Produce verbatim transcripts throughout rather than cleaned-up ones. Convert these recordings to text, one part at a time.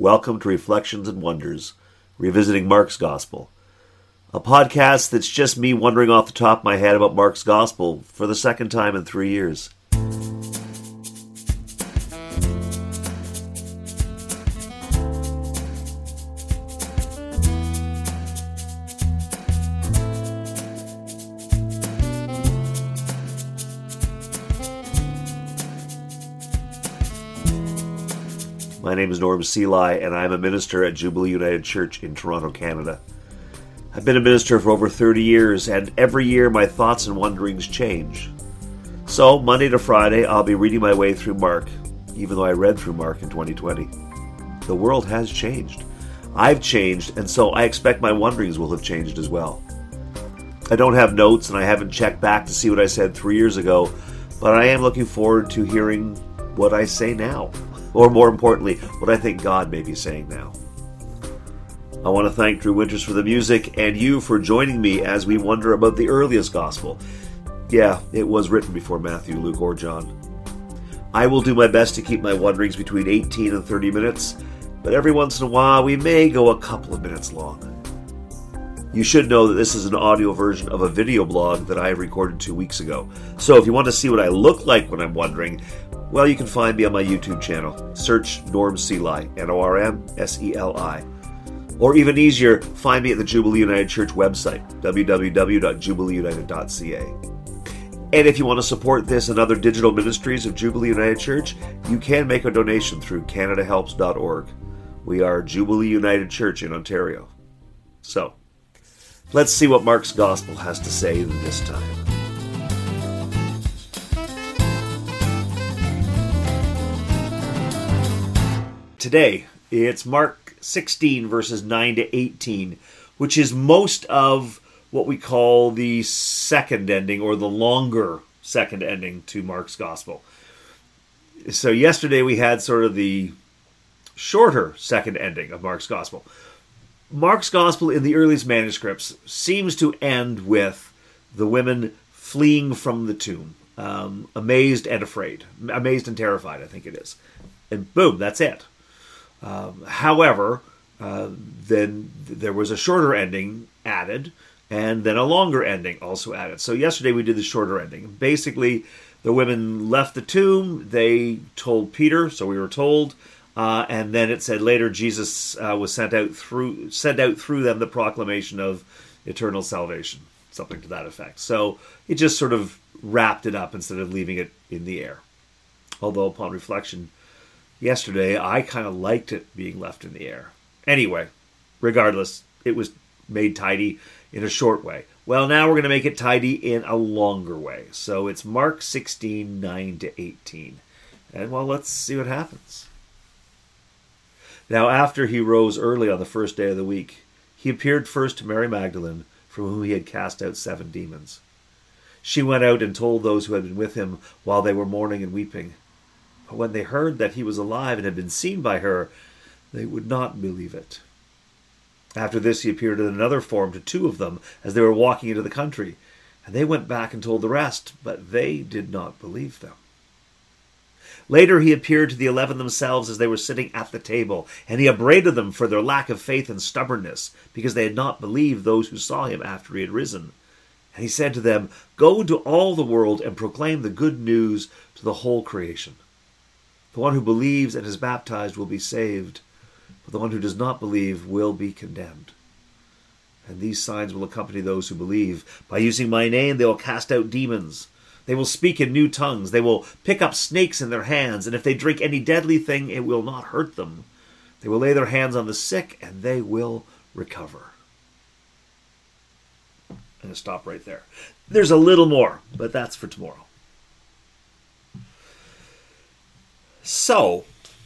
Welcome to Reflections and Wonders, revisiting Mark's Gospel. A podcast that's just me wondering off the top of my head about Mark's Gospel for the second time in three years. My name is Norm Seelye, and I'm a minister at Jubilee United Church in Toronto, Canada. I've been a minister for over thirty years, and every year my thoughts and wonderings change. So, Monday to Friday, I'll be reading my way through Mark, even though I read through Mark in twenty twenty. The world has changed. I've changed, and so I expect my wonderings will have changed as well. I don't have notes, and I haven't checked back to see what I said three years ago, but I am looking forward to hearing what I say now. Or more importantly, what I think God may be saying now. I want to thank Drew Winters for the music and you for joining me as we wonder about the earliest gospel. Yeah, it was written before Matthew, Luke, or John. I will do my best to keep my wonderings between eighteen and thirty minutes, but every once in a while we may go a couple of minutes long. You should know that this is an audio version of a video blog that I recorded two weeks ago. So if you want to see what I look like when I'm wondering, well, you can find me on my YouTube channel. Search Norm Seelye, N O R M S E L I. Or even easier, find me at the Jubilee United Church website, w w w dot jubilee united dot c a. And if you want to support this and other digital ministries of Jubilee United Church, you can make a donation through canada helps dot org. We are Jubilee United Church in Ontario. So, let's see what Mark's Gospel has to say this time. Today, it's Mark sixteen, verses nine to eighteen, which is most of what we call the second ending, or the longer second ending to Mark's Gospel. So yesterday we had sort of the shorter second ending of Mark's Gospel. Mark's Gospel in the earliest manuscripts seems to end with the women fleeing from the tomb, um, amazed and afraid, amazed and terrified, I think it is. And boom, that's it. Um, however, uh, then there was a shorter ending added, and then a longer ending also added. So yesterday we did the shorter ending. Basically, the women left the tomb. They told Peter, so we were told, uh, and then it said later Jesus uh, was sent out through sent out through them the proclamation of eternal salvation, something to that effect. So it just sort of wrapped it up instead of leaving it in the air. Although upon reflection, yesterday, I kind of liked it being left in the air. Anyway, regardless, it was made tidy in a short way. Well, now we're going to make it tidy in a longer way. So it's Mark sixteen, nine to eighteen. And well, let's see what happens. Now, after he rose early on the first day of the week, he appeared first to Mary Magdalene, from whom he had cast out seven demons. She went out and told those who had been with him while they were mourning and weeping. But when they heard that he was alive and had been seen by her, they would not believe it. After this, he appeared in another form to two of them as they were walking into the country, and they went back and told the rest, but they did not believe them. Later, he appeared to the eleven themselves as they were sitting at the table, and he upbraided them for their lack of faith and stubbornness, because they had not believed those who saw him after he had risen. And he said to them, "Go into all the world and proclaim the good news to the whole creation. The one who believes and is baptized will be saved, but the one who does not believe will be condemned. And these signs will accompany those who believe. By using my name, they will cast out demons. They will speak in new tongues. They will pick up snakes in their hands, and if they drink any deadly thing, it will not hurt them. They will lay their hands on the sick, and they will recover." I'm going to stop right there. There's a little more, but that's for tomorrow. So,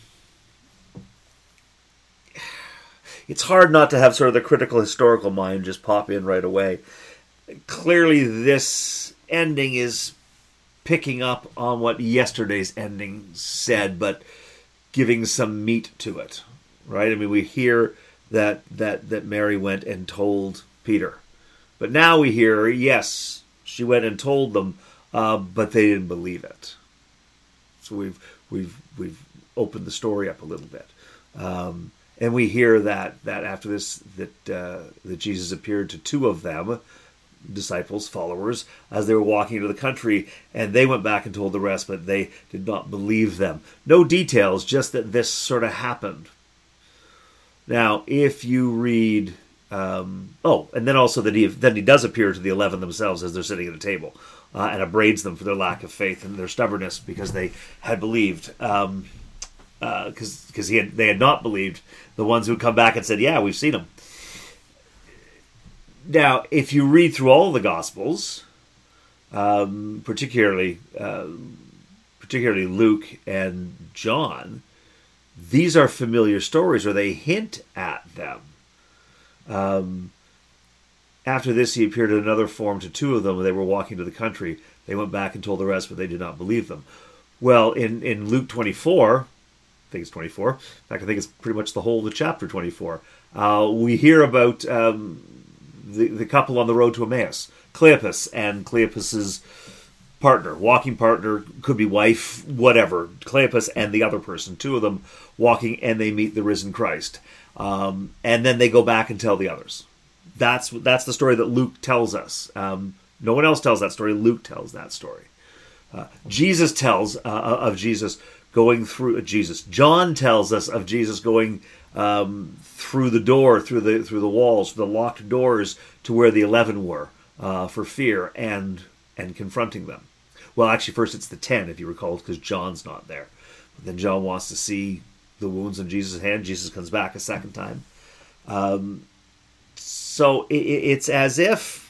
it's hard not to have sort of the critical historical mind just pop in right away. Clearly, this ending is picking up on what yesterday's ending said, but giving some meat to it, right? I mean, we hear that that that Mary went and told Peter, but now we hear, yes, she went and told them, uh, but they didn't believe it. So we've we've we've opened the story up a little bit. Um, And we hear that that after this, that uh, that Jesus appeared to two of them, disciples, followers, as they were walking into the country, and they went back and told the rest, but they did not believe them. No details, just that this sort of happened. Now, if you read, um, oh, and then also that he then he does appear to the eleven themselves as they're sitting at a table, uh, and upbraids them for their lack of faith and their stubbornness because they had believed, um, because uh, because he had they had not believed. The ones who come back and said, "Yeah, we've seen him." Now, if you read through all the Gospels, um, particularly uh, particularly Luke and John, these are familiar stories, or they hint at them. Um, after this, he appeared in another form to two of them. They were walking to the country. They went back and told the rest, but they did not believe them. Well, in, in Luke twenty-four, I think it's twenty-four. In fact, I think it's pretty much the whole of the chapter twenty-four. Uh, we hear about um, the, the couple on the road to Emmaus, Cleopas and Cleopas's partner, walking partner, could be wife, whatever. Cleopas and the other person, two of them walking, and they meet the risen Christ. Um, and then they go back and tell the others. That's that's the story that Luke tells us. Um, no one else tells that story. Luke tells that story. Uh, Jesus tells uh, of Jesus going through uh, Jesus. John tells us of Jesus going um, through the door, through the through the walls, the locked doors to where the eleven were uh, for fear and and confronting them. Well, actually, first it's the ten, if you recall, because John's not there. But then John wants to see the wounds in Jesus' hand. Jesus comes back a second time. Um, so it, it's as if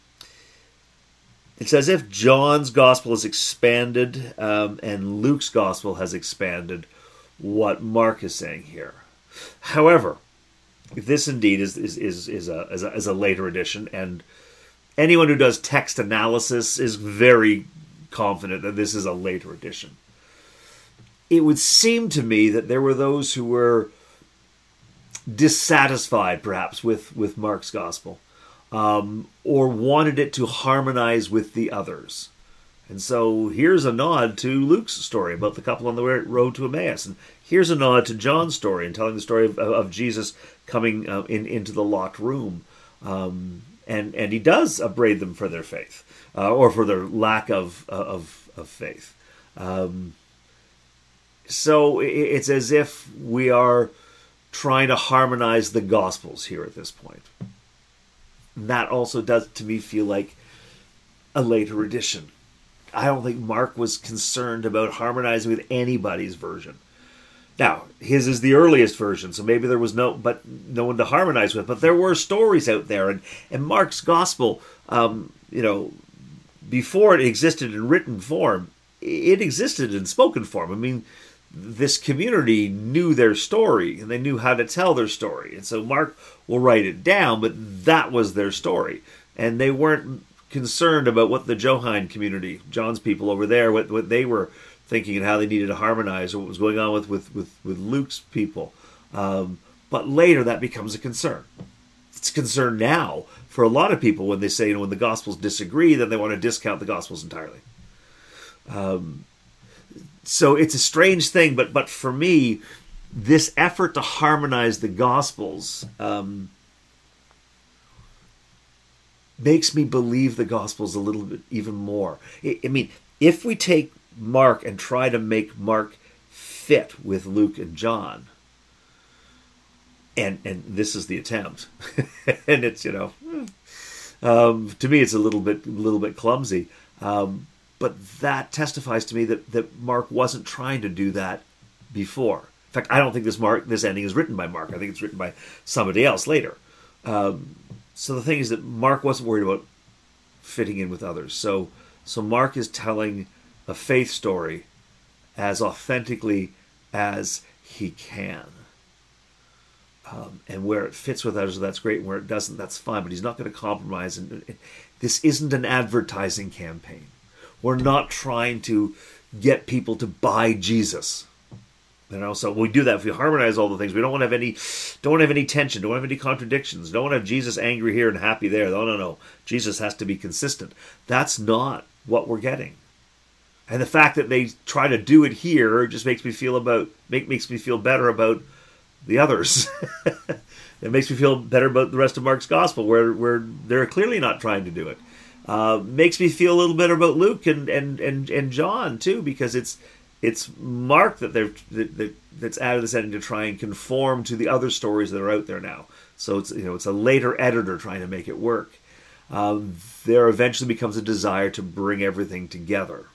it's as if John's gospel has expanded um, and Luke's gospel has expanded what Mark is saying here. However, this indeed is is is, is, a, is, a, is a later edition, and anyone who does text analysis is very confident that this is a later edition. It would seem to me that there were those who were dissatisfied, perhaps, with, with Mark's gospel, um, or wanted it to harmonize with the others. And so here's a nod to Luke's story about the couple on the road to Emmaus, and here's a nod to John's story and telling the story of, of Jesus coming uh, in into the locked room. Um, and and he does upbraid them for their faith, uh, or for their lack of of, of faith. Um, so it's as if we are trying to harmonize the Gospels here at this point. That also does, to me, feel like a later edition. I don't think Mark was concerned about harmonizing with anybody's version. Now, his is the earliest version, so maybe there was no, but no one to harmonize with. But there were stories out there, and, and Mark's gospel, um, you know, before it existed in written form, it existed in spoken form. I mean, this community knew their story, and they knew how to tell their story. And so Mark will write it down, but that was their story. And they weren't concerned about what the Johannine community, John's people over there, what, what they were thinking and how they needed to harmonize, or what was going on with, with, with, with Luke's people. Um, but later that becomes a concern. It's a concern now for a lot of people when they say, you know, when the Gospels disagree, then they want to discount the Gospels entirely. Um, so it's a strange thing, but but for me, this effort to harmonize the Gospels um, makes me believe the Gospels a little bit even more. I, I mean, if we take Mark and try to make Mark fit with Luke and John, and and this is the attempt, and it's, you know, um, to me it's a little bit a little bit clumsy, um, but that testifies to me that that Mark wasn't trying to do that before. In fact, I don't think this Mark this ending is written by Mark. I think it's written by somebody else later. Um, so the thing is that Mark wasn't worried about fitting in with others. So so Mark is telling a faith story as authentically as he can. Um, and where it fits with others, that's great. And where it doesn't, that's fine. But he's not going to compromise. And this isn't an advertising campaign. We're not trying to get people to buy Jesus. You know, so we do that if we harmonize all the things. We don't want to have any, don't want to have any tension. Don't have any contradictions. Don't want to have Jesus angry here and happy there. No, no, no. Jesus has to be consistent. That's not what we're getting. And the fact that they try to do it here just makes me feel about make makes me feel better about the others. It makes me feel better about the rest of Mark's gospel, where where they're clearly not trying to do it. Uh, makes me feel a little better about Luke and and, and, and John too, because it's it's Mark that they're that, that, that's added this ending to try and conform to the other stories that are out there now. So it's you know it's a later editor trying to make it work. Um, there eventually becomes a desire to bring everything together.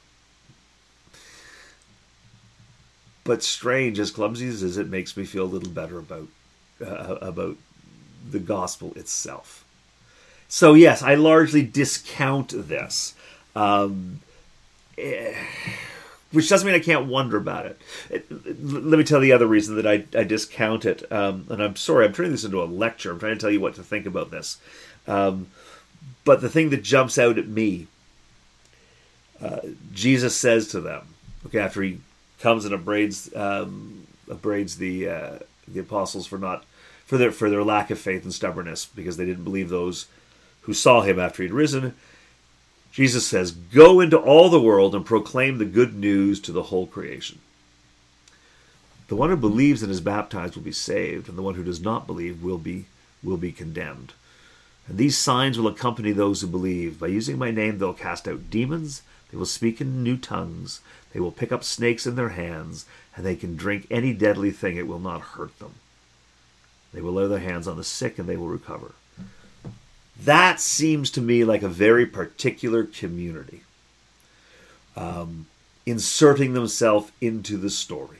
But strange, as clumsy as it is, it makes me feel a little better about uh, about the gospel itself. So yes, I largely discount this, um, eh, which doesn't mean I can't wonder about it. it. Let me tell you the other reason that I, I discount it. Um, and I'm sorry, I'm turning this into a lecture. I'm trying to tell you what to think about this. Um, but the thing that jumps out at me, uh, Jesus says to them, okay, after he comes and upbraids um, upbraids the uh, the apostles for not for their for their lack of faith and stubbornness, because they didn't believe those who saw him after he'd risen. Jesus says, "Go into all the world and proclaim the good news to the whole creation. The one who believes and is baptized will be saved, and the one who does not believe will be will be condemned. And these signs will accompany those who believe. By using my name, they'll cast out demons. They will speak in new tongues. They will pick up snakes in their hands, and they can drink any deadly thing. It will not hurt them. They will lay their hands on the sick, and they will recover." That seems to me like a very particular community, um, inserting themselves into the story.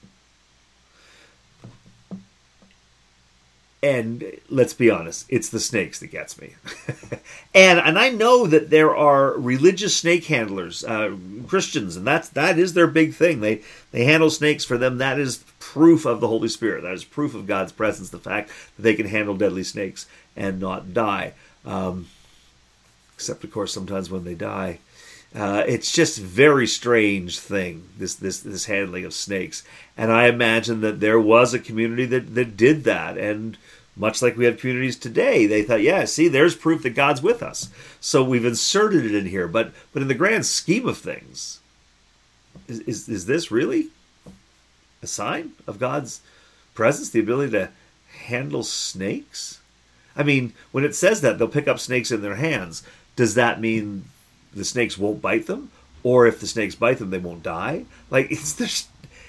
And let's be honest, it's the snakes that gets me. and and I know that there are religious snake handlers, uh, Christians, and that's that is their big thing. They they handle snakes. For them, that is proof of the Holy Spirit. That is proof of God's presence, the fact that they can handle deadly snakes and not die. Um, except, of course, sometimes when they die. Uh, it's just a very strange thing, this, this this handling of snakes. And I imagine that there was a community that, that did that. And much like we have communities today, they thought, yeah, see, there's proof that God's with us. So we've inserted it in here. But but in the grand scheme of things, is is, is this really a sign of God's presence, the ability to handle snakes? I mean, when it says that they'll pick up snakes in their hands, does that mean the snakes won't bite them? Or if the snakes bite them, they won't die? Like, it's this.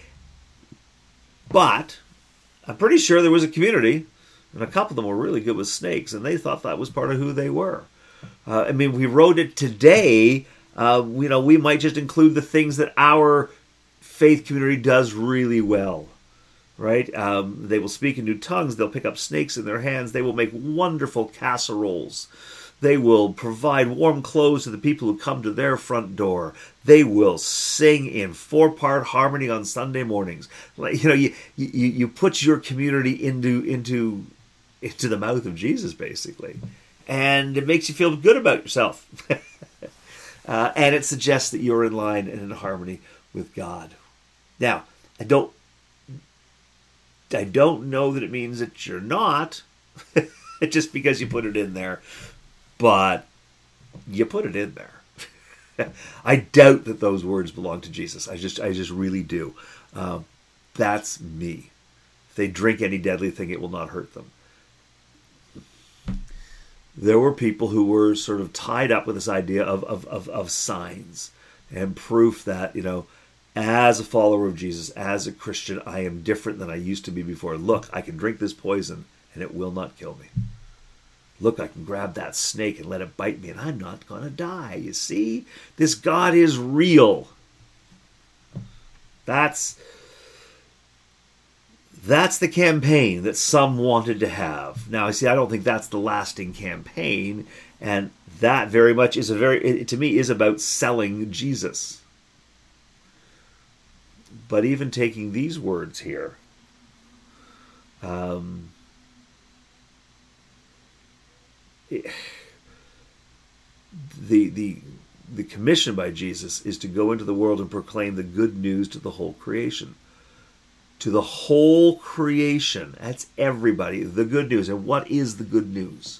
But I'm pretty sure there was a community, and a couple of them were really good with snakes, and they thought that was part of who they were. Uh, I mean, we wrote it today. Uh, you know, we might just include the things that our faith community does really well. Right? Um, they will speak in new tongues. They'll pick up snakes in their hands. They will make wonderful casseroles. They will provide warm clothes to the people who come to their front door. They will sing in four-part harmony on Sunday mornings. Like, you know, you, you you put your community into into into the mouth of Jesus, basically, and it makes you feel good about yourself, uh, and it suggests that you're in line and in harmony with God. Now, I don't. I don't know that it means that you're not, just because you put it in there, but you put it in there. I doubt that those words belong to Jesus. I just, I just really do. Um, that's me. If they drink any deadly thing, it will not hurt them. There were people who were sort of tied up with this idea of of of, of signs and proof that, you know, as a follower of Jesus, as a Christian, I am different than I used to be before. Look, I can drink this poison and it will not kill me. Look, I can grab that snake and let it bite me and I'm not going to die. You see? This God is real. That's, that's the campaign that some wanted to have. Now, see, I don't think that's the lasting campaign. And that very much is a very, it, to me, is about selling Jesus. But even taking these words here, um, it, the the the commission by Jesus is to go into the world and proclaim the good news to the whole creation. To the whole creation. That's everybody. The good news. And what is the good news?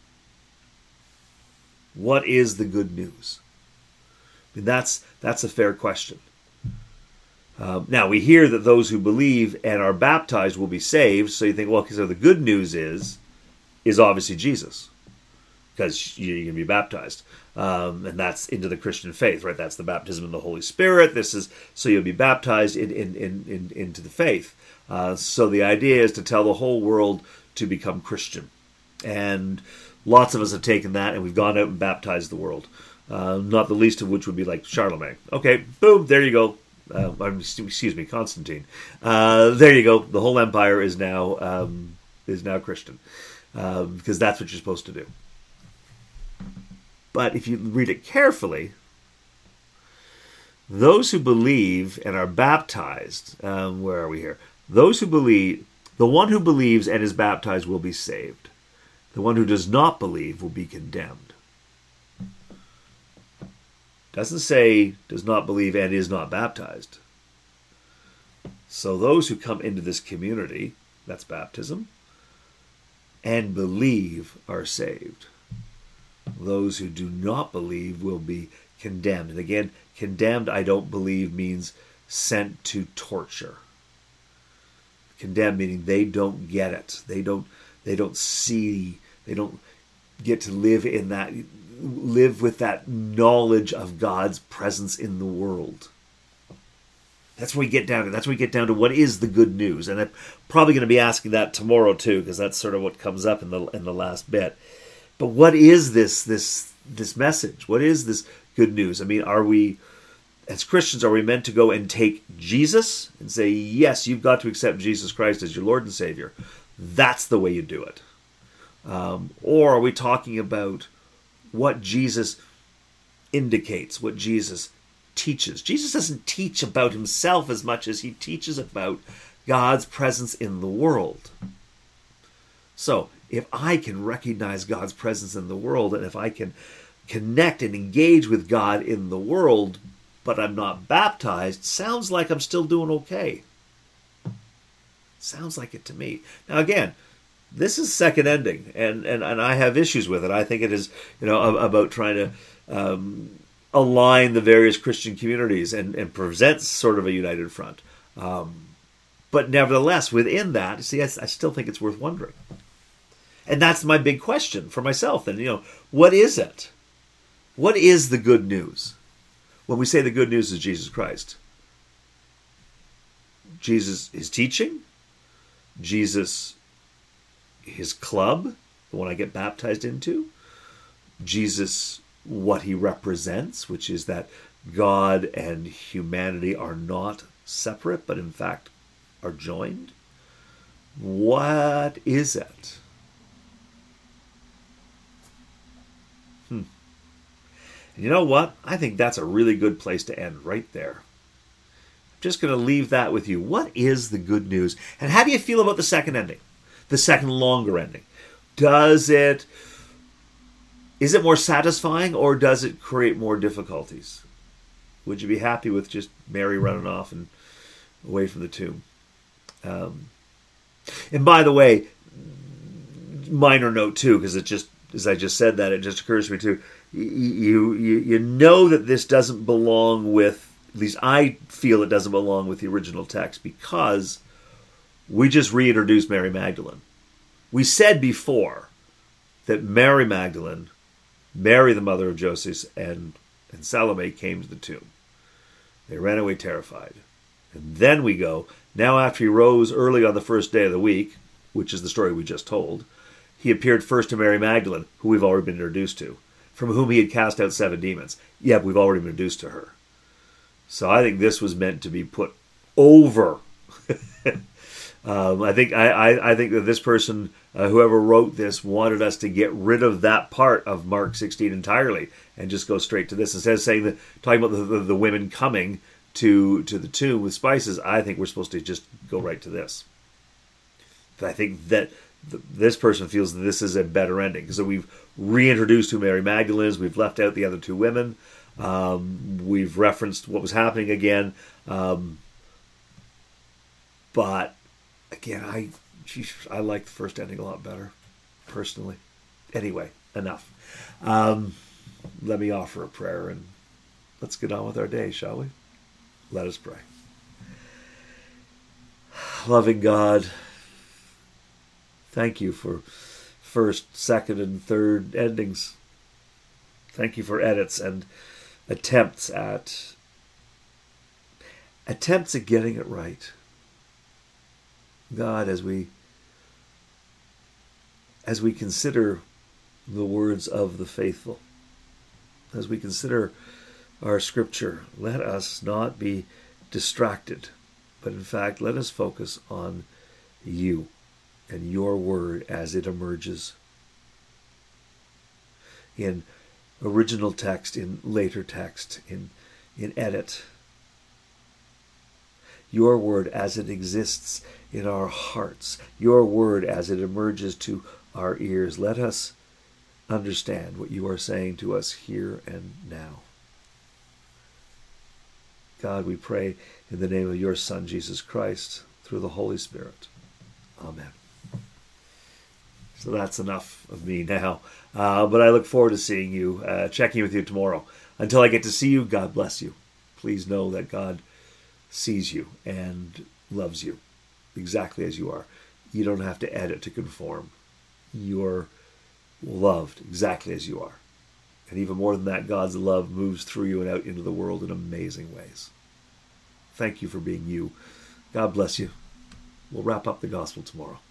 What is the good news? I mean, that's that's a fair question. Um, now, we hear that those who believe and are baptized will be saved. So you think, well, so the good news is, is obviously Jesus, because you're going to be baptized. Um, and that's into the Christian faith, right? That's the baptism in the Holy Spirit. This is, so you'll be baptized in, in, in, in, into the faith. Uh, so the idea is to tell the whole world to become Christian. And lots of us have taken that and we've gone out and baptized the world. Uh, not the least of which would be like Charlemagne. Okay, boom, there you go. Uh, excuse me, Constantine. Uh, there you go. The whole empire is now um, is now Christian, um, because that's what you're supposed to do. But if you read it carefully, those who believe and are baptized, um, where are we here? Those who believe, the one who believes and is baptized will be saved. The one who does not believe will be condemned. Doesn't say does not believe and is not baptized. So those who come into this community, that's baptism, and believe are saved. Those who do not believe will be condemned. And again, condemned, I don't believe, means sent to torture. Condemned meaning they don't get it. They don't they don't see, they don't get to live in that, live with that knowledge of God's presence in the world. That's where we get down to. That's where we get down to what is the good news. And I'm probably going to be asking that tomorrow too, because that's sort of what comes up in the in the last bit. But what is this this this message? What is this good news? I mean, are we, as Christians, are we meant to go and take Jesus and say, yes, you've got to accept Jesus Christ as your Lord and Savior? That's the way you do it. Um, or are we talking about what Jesus indicates, what Jesus teaches? Jesus doesn't teach about himself as much as he teaches about God's presence in the world. So, if I can recognize God's presence in the world, and if I can connect and engage with God in the world, but I'm not baptized, sounds like I'm still doing okay. Sounds like it to me. Now again, this is second ending, and, and, and I have issues with it. I think it is, you know, about trying to um, align the various Christian communities and, and present sort of a united front. Um, but nevertheless, within that, see, I, I still think it's worth wondering. And that's my big question for myself. And, you know, what is it? What is the good news? When we say the good news is Jesus Christ. Jesus, his teaching. Jesus, his club, the one I get baptized into. Jesus, what he represents, which is that God and humanity are not separate, but in fact are joined. What is it? Hmm. And you know what? I think that's a really good place to end right there. I'm just going to leave that with you. What is the good news? And how do you feel about the second ending? The second longer ending? Does it, is it more satisfying, or does it create more difficulties? Would you be happy with just Mary running off and away from the tomb? Um, and by the way, minor note too, because it just, as I just said that, it just occurs to me too. You, you, you know that this doesn't belong with, at least I feel it doesn't belong with the original text, because we just reintroduced Mary Magdalene. We said before that Mary Magdalene, Mary the mother of Joseph, and, and Salome came to the tomb. They ran away terrified. And then we go, now after he rose early on the first day of the week, which is the story we just told, he appeared first to Mary Magdalene, who we've already been introduced to, from whom he had cast out seven demons. Yeah, we've already been introduced to her. So I think this was meant to be put over. um, I think I, I, I think that this person, uh, whoever wrote this, wanted us to get rid of that part of Mark sixteen entirely and just go straight to this. Instead of saying that, talking about the, the, the women coming to to the tomb with spices, I think we're supposed to just go right to this. But I think that the, this person feels that this is a better ending. So we've reintroduced who Mary Magdalene is. We've left out the other two women. Um, we've referenced what was happening again. Um, but again, I geez, I like the first ending a lot better, personally. Anyway, enough. Um, let me offer a prayer and let's get on with our day, shall we? Let us pray. Loving God, thank you for first, second, and third endings. Thank you for edits and attempts at attempts at getting it right. God, as we as we consider the words of the faithful, as we consider our scripture, let us not be distracted, but in fact, let us focus on you and your word as it emerges in original text, in later text, in, in edit. Your word as it exists in our hearts, your word as it emerges to our ears. Let us understand what you are saying to us here and now. God, we pray in the name of your Son, Jesus Christ, through the Holy Spirit. Amen. So that's enough of me now. Uh, but I look forward to seeing you, uh, checking with you tomorrow. Until I get to see you, God bless you. Please know that God sees you and loves you exactly as you are. You don't have to edit to conform. You're loved exactly as you are. And even more than that, God's love moves through you and out into the world in amazing ways. Thank you for being you. God bless you. We'll wrap up the gospel tomorrow.